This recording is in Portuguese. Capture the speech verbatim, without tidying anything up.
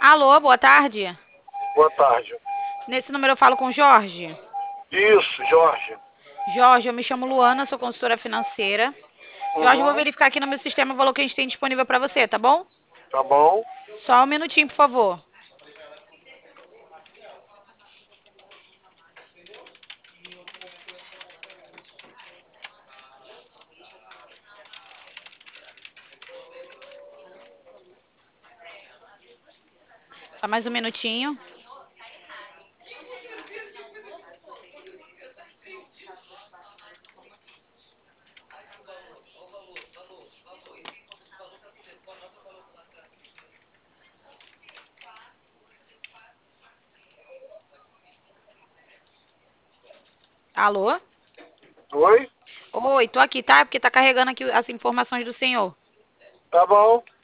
Alô, boa tarde. Boa tarde. Nesse número eu falo com o Jorge. Isso, Jorge. Jorge, eu me chamo Luana, sou consultora financeira. Jorge, eu vou Uhum, verificar aqui no meu sistema o valor que a gente tem disponível para você, tá bom? tá bom. Só um minutinho, por favor. Só mais um minutinho. Alô? Oi? Oi, tô aqui, tá? Porque tá carregando aqui as informações do senhor. Tá bom.